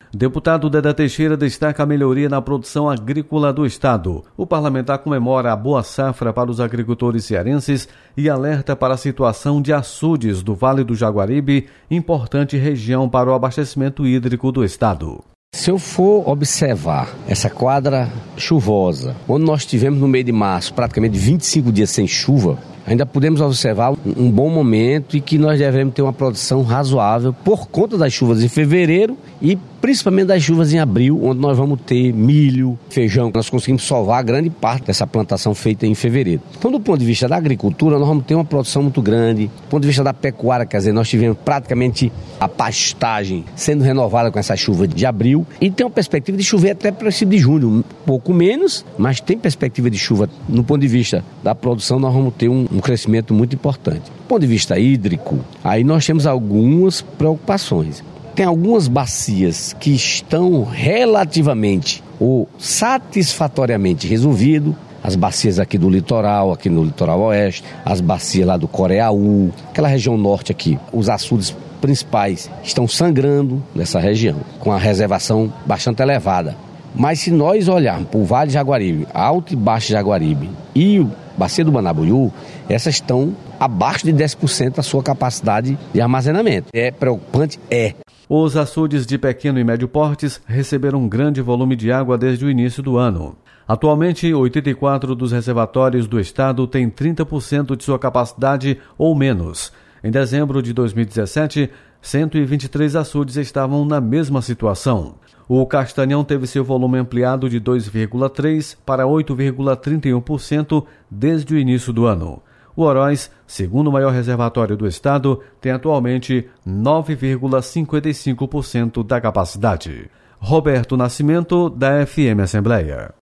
Deputado Dedé Teixeira destaca a melhoria na produção agrícola do estado. O parlamentar comemora a boa safra para os agricultores cearenses e alerta para a situação de açudes do Vale do Jaguaribe, importante região para o abastecimento hídrico do estado. Se eu for observar essa quadra chuvosa, onde nós tivemos no mês de março praticamente 25 dias sem chuva, ainda podemos observar um bom momento e que nós devemos ter uma produção razoável por conta das chuvas em fevereiro e principalmente das chuvas em abril, onde nós vamos ter milho, feijão. Nós conseguimos salvar grande parte dessa plantação feita em fevereiro. Então, do ponto de vista da agricultura, nós vamos ter uma produção muito grande. Do ponto de vista da pecuária, quer dizer, nós tivemos praticamente a pastagem sendo renovada com essa chuva de abril e tem uma perspectiva de chover até para esse de junho, um pouco menos, mas tem perspectiva de chuva. No ponto de vista da produção, nós vamos ter um crescimento muito importante. Do ponto de vista hídrico, aí nós temos algumas preocupações. Tem algumas bacias que estão relativamente ou satisfatoriamente resolvidas. As bacias aqui do litoral, aqui no litoral oeste, as bacias lá do Coreaú, aquela região norte aqui. Os açudes principais estão sangrando nessa região, com a reservação bastante elevada. Mas se nós olharmos para o Vale de Jaguaribe, Alto e Baixo Jaguaribe e o Bacia do Manabuiú, essas estão abaixo de 10% da sua capacidade de armazenamento. É preocupante? É. Os açudes de pequeno e médio portes receberam um grande volume de água desde o início do ano. Atualmente, 84 dos reservatórios do estado têm 30% de sua capacidade ou menos. Em dezembro de 2017, 123 açudes estavam na mesma situação. O Castanhão teve seu volume ampliado de 2,3% para 8,31% desde o início do ano. O Oroz, segundo maior reservatório do estado, tem atualmente 9,55% da capacidade. Roberto Nascimento, da FM Assembleia.